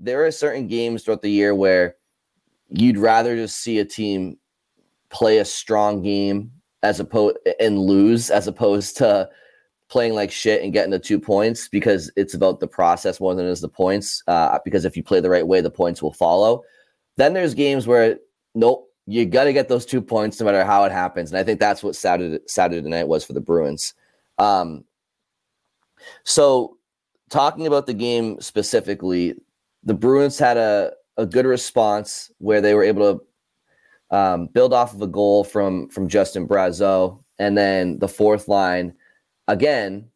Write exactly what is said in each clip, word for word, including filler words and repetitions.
there are certain games throughout the year where you'd rather just see a team play a strong game as opposed and lose as opposed to playing like shit and getting the two points, because it's about the process more than it is the points. Uh, because if you play the right way, the points will follow. Then there's games where, nope, you got to get those two points no matter how it happens. And I think that's what Saturday, Saturday night was for the Bruins. Um, so talking about the game specifically, the Bruins had a, a good response where they were able to um, build off of a goal from, from Justin Brazeau. And then the fourth line, again,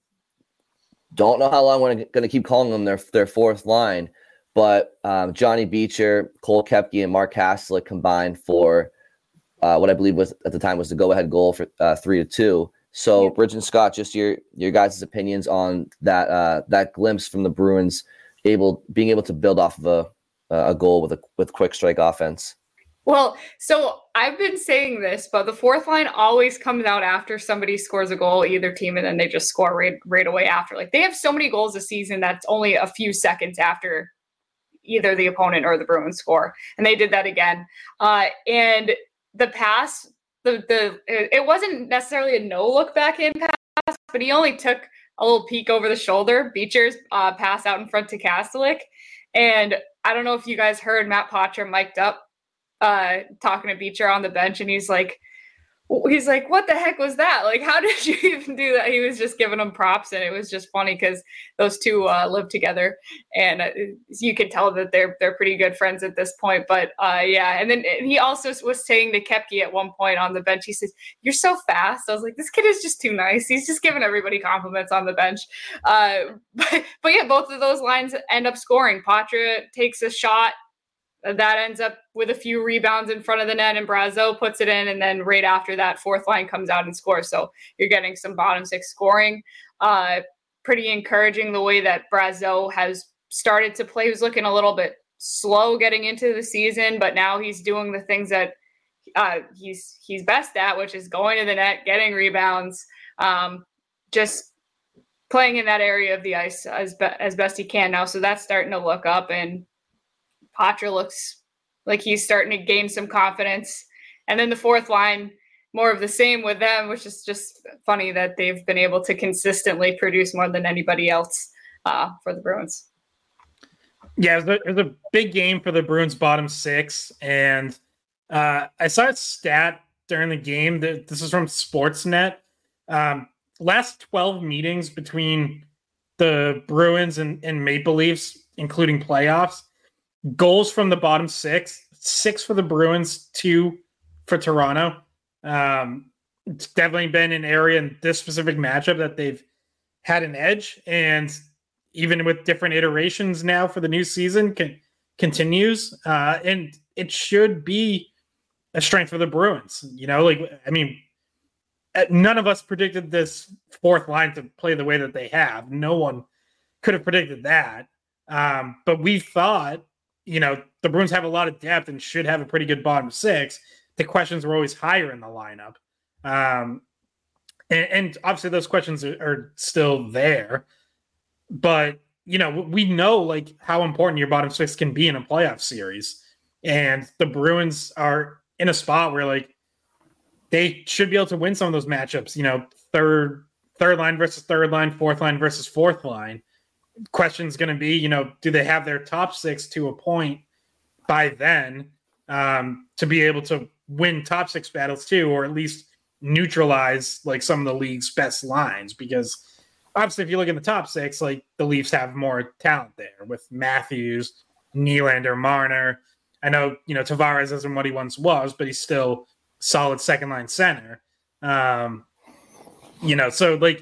don't know how long we're going to keep calling them their, their fourth line. But um, Johnny Beecher, Cole Koepke, and Mark Haslick combined for uh, what I believe was at the time was the go-ahead goal for uh, three to two. So, yeah. Bridge and Scott, just your your guys' opinions on that uh, that glimpse from the Bruins able being able to build off of a a goal with a with quick strike offense. Well, so I've been saying this, but the fourth line always comes out after somebody scores a goal, either team, and then they just score right right away after. Like they have so many goals this season that's only a few seconds after either the opponent or the Bruins score. And they did that again. Uh, and the pass, the the it wasn't necessarily a no look back in pass, but he only took a little peek over the shoulder. Beecher's uh, pass out in front to Kastelic. And I don't know if you guys heard Matt Poitras mic'd up uh, talking to Beecher on the bench, and he's like, he's like, what the heck was that? Like, how did you even do that? He was just giving them props, and it was just funny because those two uh, live together, and uh, you can tell that they're they're pretty good friends at this point. But uh, yeah, and then he also was saying to Koepke at one point on the bench, he says, "You're so fast." I was like, this kid is just too nice. He's just giving everybody compliments on the bench. Uh, but but yeah, both of those lines end up scoring. Poitras takes a shot that ends up with a few rebounds in front of the net, and Brazeau puts it in, and then right after that, fourth line comes out and scores. So you're getting some bottom six scoring. Uh, pretty encouraging the way that Brazeau has started to play. He was looking a little bit slow getting into the season, but now he's doing the things that uh, he's he's best at, which is going to the net, getting rebounds, um, just playing in that area of the ice as be- as best he can now. So that's starting to look up, and Poitras looks like he's starting to gain some confidence. And then the fourth line, more of the same with them, which is just funny that they've been able to consistently produce more than anybody else uh, for the Bruins. Yeah, it was, a, it was a big game for the Bruins bottom six. And uh, I saw a stat during the game that this is from Sportsnet. Um, last twelve meetings between the Bruins and, and Maple Leafs, including playoffs, goals from the bottom six, six for the Bruins, two for Toronto. Um, it's definitely been an area in this specific matchup that they've had an edge, and even with different iterations now for the new season can, continues. Uh, and it should be a strength for the Bruins. You know, like, I mean, none of us predicted this fourth line to play the way that they have. No one could have predicted that. Um, but we thought, you know, the Bruins have a lot of depth and should have a pretty good bottom six. The questions were always higher in the lineup. Um, and, and obviously those questions are, are still there. But, you know, we know, like, how important your bottom six can be in a playoff series. And the Bruins are in a spot where, like, they should be able to win some of those matchups. You know, third, third line versus third line, fourth line versus fourth line. Question's going to be, you know, do they have their top six to a point by then um, to be able to win top six battles too, or at least neutralize like some of the league's best lines? Because obviously, if you look in the top six, like the Leafs have more talent there with Matthews, Nylander, Marner. I know, you know, Tavares isn't what he once was, but he's still solid second line center. Um, you know, so like,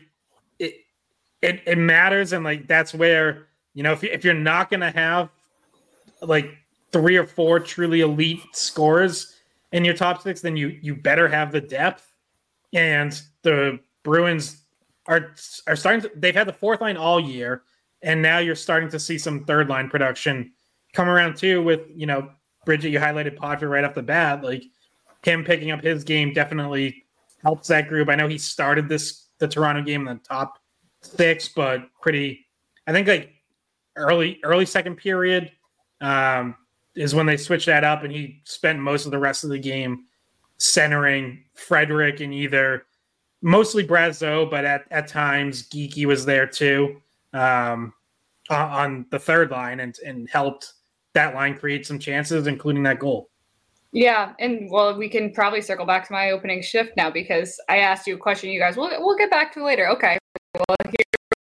It it matters, and like that's where, you know, if you, if you're not going to have like three or four truly elite scorers in your top six, then you you better have the depth. And the Bruins are are starting to, they've had the fourth line all year, and now you're starting to see some third line production come around too. With, you know, Bridget, you highlighted Poitras right off the bat, like him picking up his game definitely helps that group. I know he started this the Toronto game in the top six, but pretty, I think like early, early second period, um, is when they switched that up, and he spent most of the rest of the game centering Frederic and either mostly Brazeau, but at, at times Geeky was there too um, on, on the third line and, and helped that line create some chances, including that goal. Yeah, and well, we can probably circle back to my opening shift now because I asked you a question. You guys, we'll we'll get back to later. Okay, well here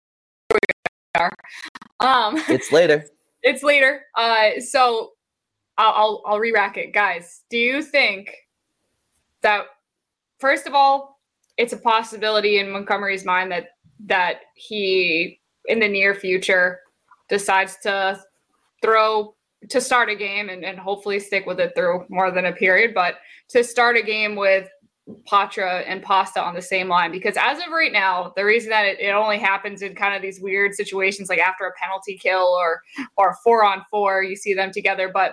we are. Um, it's later. It's later. Uh, so I'll I'll, I'll re-rack it, guys. Do you think that first of all, it's a possibility in Montgomery's mind that that he in the near future decides to throw to start a game and, and hopefully stick with it through more than a period, but to start a game with Patra and Pasta on the same line? Because as of right now, the reason that it, it only happens in kind of these weird situations, like after a penalty kill or, or four on four, you see them together. But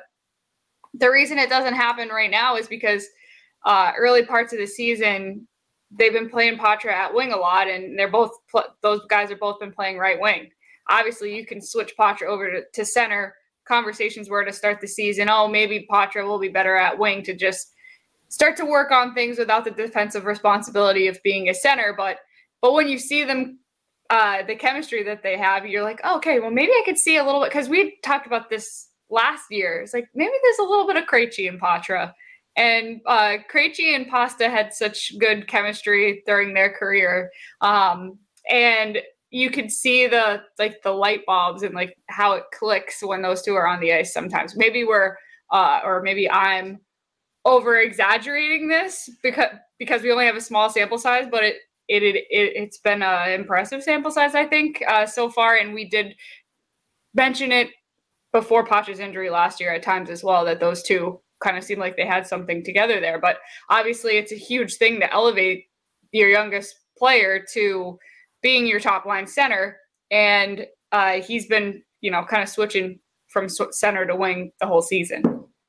the reason it doesn't happen right now is because uh, early parts of the season, they've been playing Patra at wing a lot, and they're both, pl- those guys have both been playing right wing. Obviously you can switch Patra over to, to center. Conversations were to start the season, oh, maybe Patra will be better at wing to just start to work on things without the defensive responsibility of being a center. But but when you see them, uh, the chemistry that they have, you're like, oh, okay, well, maybe I could see a little bit, because we talked about this last year. It's like maybe there's a little bit of Krejci and Patra. And uh, Krejci and Pasta had such good chemistry during their career. Um, and you could see the like the light bulbs and like how it clicks when those two are on the ice sometimes. Maybe we're uh, or maybe I'm over exaggerating this because because we only have a small sample size, but it it, it, it it's been an impressive sample size, I think, uh, so far. And we did mention it before Patra's injury last year at times as well, that those two kind of seemed like they had something together there. But obviously it's a huge thing to elevate your youngest player to being your top line center. And uh, he's been, you know, kind of switching from center to wing the whole season.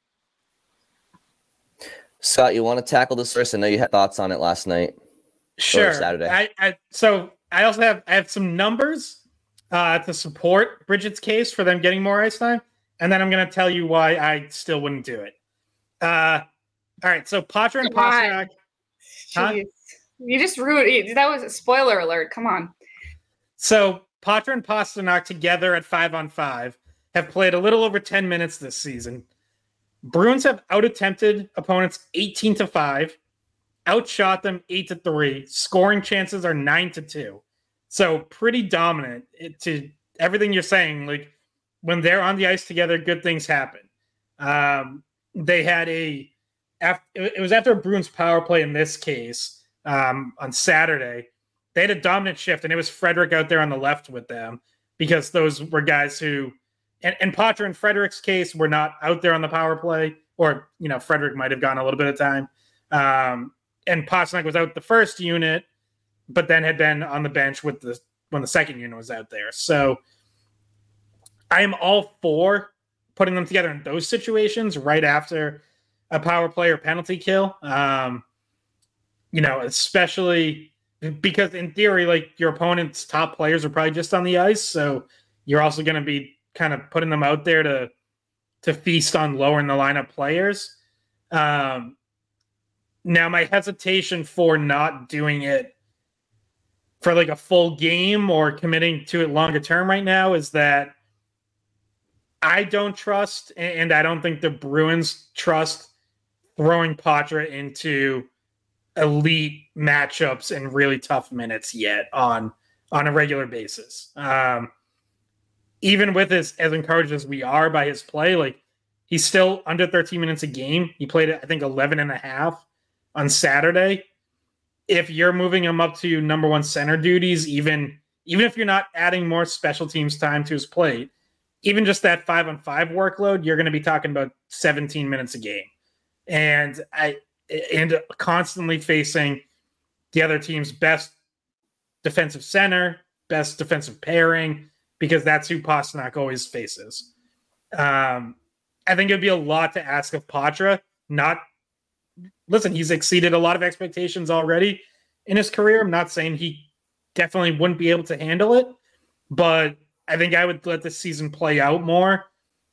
Scott, you want to tackle this first? I know you had thoughts on it last night. Sure. Or Saturday. I, I, so I also have, I have some numbers uh, to support Bridget's case for them getting more ice time. And then I'm going to tell you why I still wouldn't do it. Uh, all right. So Patra and Pastrnak. Huh? You just ruined. That was a spoiler alert. Come on. So Patra and Pastrnak together at five on five have played a little over ten minutes this season. Bruins have out-attempted opponents eighteen to five, outshot them eight to three. Scoring chances are nine to two. So pretty dominant it, to everything you're saying. Like when they're on the ice together, good things happen. Um, they had a, it was after a Bruins power play in this case. Um, on Saturday, they had a dominant shift, and it was Frederic out there on the left with them because those were guys who, and, and Patra and Frederic's case were not out there on the power play, or, you know, Frederic might have gotten a little bit of time. Um, and Pastrnak was out the first unit, but then had been on the bench with the when the second unit was out there. So I am all for putting them together in those situations right after a power play or penalty kill. Um, You know, especially because in theory, like your opponent's top players are probably just on the ice. So you're also going to be kind of putting them out there to to feast on lower in the lineup players. Um, now, my hesitation for not doing it for like a full game or committing to it longer term right now is that I don't trust, and I don't think the Bruins trust throwing Patra into elite matchups and really tough minutes yet on on a regular basis. Um, even with his, as encouraged as we are by his play, like he's still under thirteen minutes a game. He played, I think, eleven and a half on Saturday. If you're moving him up to number one center duties, even, even if you're not adding more special teams time to his plate, even just that five on five workload, you're going to be talking about seventeen minutes a game. And I, and constantly facing the other team's best defensive center, best defensive pairing, because that's who Pastrnak always faces. Um, I think it'd be a lot to ask of Patra. Not, listen, he's exceeded a lot of expectations already in his career. I'm not saying he definitely wouldn't be able to handle it, but I think I would let the season play out more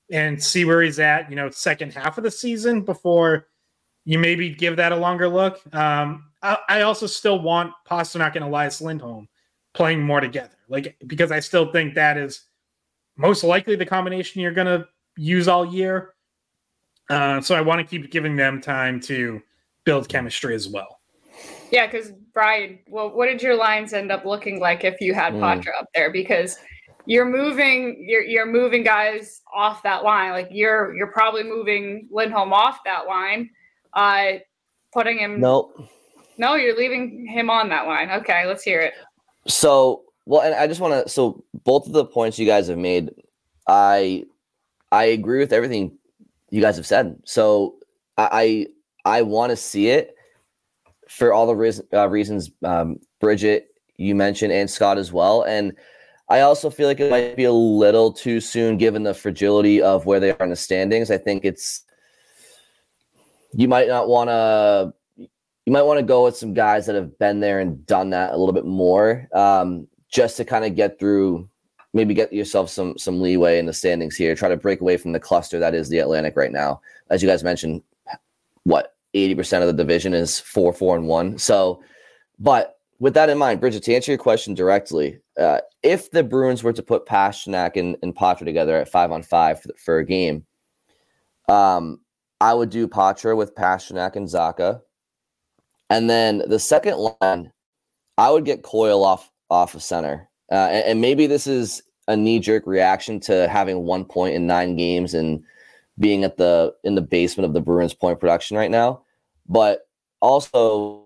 and see where he's at, you know, second half of the season before you maybe give that a longer look. Um, I, I also still want Pastrnak and Elias Lindholm playing more together, like, because I still think that is most likely the combination you're going to use all year. Uh, so I want to keep giving them time to build chemistry as well. Yeah, because Brian, well, what did your lines end up looking like if you had mm. Patra up there? Because you're moving, you're you're moving guys off that line. Like you're you're probably moving Lindholm off that line, uh, putting him. Nope. No, you're leaving him on that line. Okay, let's hear it. So, well, and I just want to. So, both of the points you guys have made, I I agree with everything you guys have said. So, I I, I want to see it for all the reason, uh, reasons um, Bridget you mentioned and Scott as well, and. I also feel like it might be a little too soon given the fragility of where they are in the standings. I think it's you might not want to you might want to go with some guys that have been there and done that a little bit more, um, just to kind of get through, maybe get yourself some some leeway in the standings here. Try to break away from the cluster that is the Atlantic right now. As you guys mentioned, what eighty percent of the division is four, four, and one. So, but with that in mind, Bridget, to answer your question directly, uh, if the Bruins were to put Pastrnak and, and Patra together at five on five for, for a game, um, I would do Patra with Pastrnak and Zacha. And then the second line, I would get Coyle off off of center. Uh, and, and maybe this is a knee-jerk reaction to having one point in nine games and being at the in the basement of the Bruins point production right now. But also,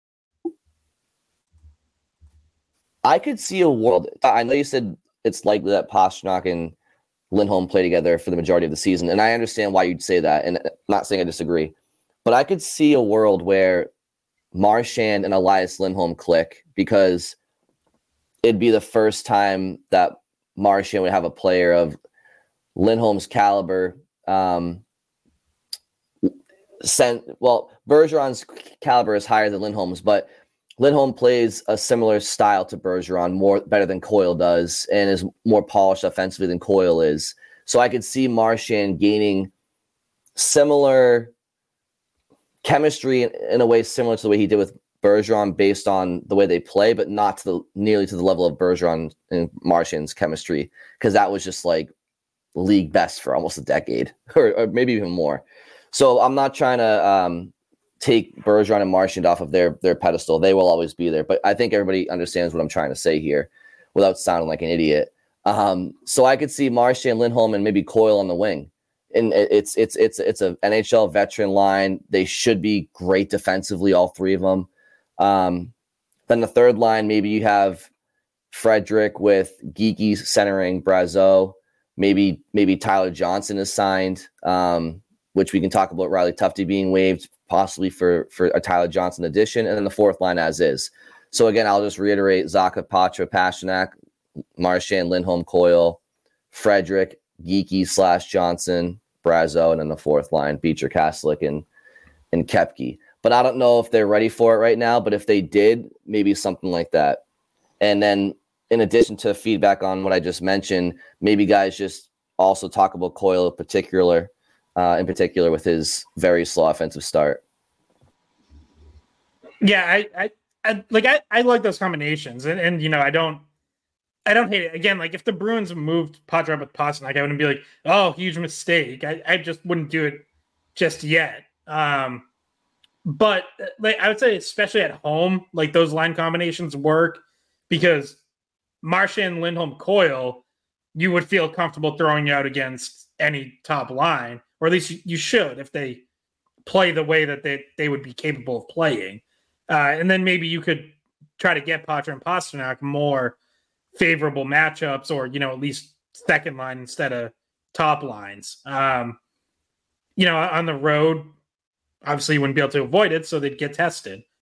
I could see a world. I know you said it's likely that Pastrnak and Lindholm play together for the majority of the season, and I understand why you'd say that, and I'm not saying I disagree. But I could see a world where Marchand and Elias Lindholm click because it'd be the first time that Marchand would have a player of Lindholm's caliber. Um, sent, well, Bergeron's caliber is higher than Lindholm's, but Lindholm plays a similar style to Bergeron, more better than Coyle does, and is more polished offensively than Coyle is. So I could see Marchand gaining similar chemistry in, in a way similar to the way he did with Bergeron based on the way they play, but not to the nearly to the level of Bergeron and Marchand's chemistry, because that was just like league best for almost a decade, or, or maybe even more. So I'm not trying to um, take Bergeron and Marchand off of their their pedestal. They will always be there. But I think everybody understands what I'm trying to say here without sounding like an idiot. Um, so I could see Marchand, Lindholm, and maybe Coyle on the wing. And it's it's it's it's a N H L veteran line. They should be great defensively, all three of them. Um, then the third line, maybe you have Frederic with Geeky centering Brazeau. Maybe maybe Tyler Johnson is signed, um, which we can talk about Riley Tufte being waived, possibly for, for a Tyler Johnson addition, and then the fourth line as is. So again, I'll just reiterate: Zacha, Patra, Pastrnak, Marchand, Lindholm, Coyle, Frederic, Geeky slash Johnson, Brazeau, and then the fourth line, Beecher, Kaslik, and and Koepke. But I don't know if they're ready for it right now. But if they did, maybe something like that. And then in addition to feedback on what I just mentioned, maybe guys just also talk about Coyle in particular, uh, in particular with his very slow offensive start. Yeah, I, I, I like I, I like those combinations, and and you know I don't. I don't hate it. Again, like if the Bruins moved Patra with Pastrnak, I wouldn't be like, oh, huge mistake. I, I just wouldn't do it just yet. Um, but like I would say, especially at home, like those line combinations work because Marchand, Lindholm, Coyle, you would feel comfortable throwing out against any top line, or at least you, you should if they play the way that they, they would be capable of playing. Uh, and then maybe you could try to get Patra and Pastrnak more favorable matchups, or you know at least second line instead of top lines. Um, you know, on the road, obviously you wouldn't be able to avoid it, so they'd get tested.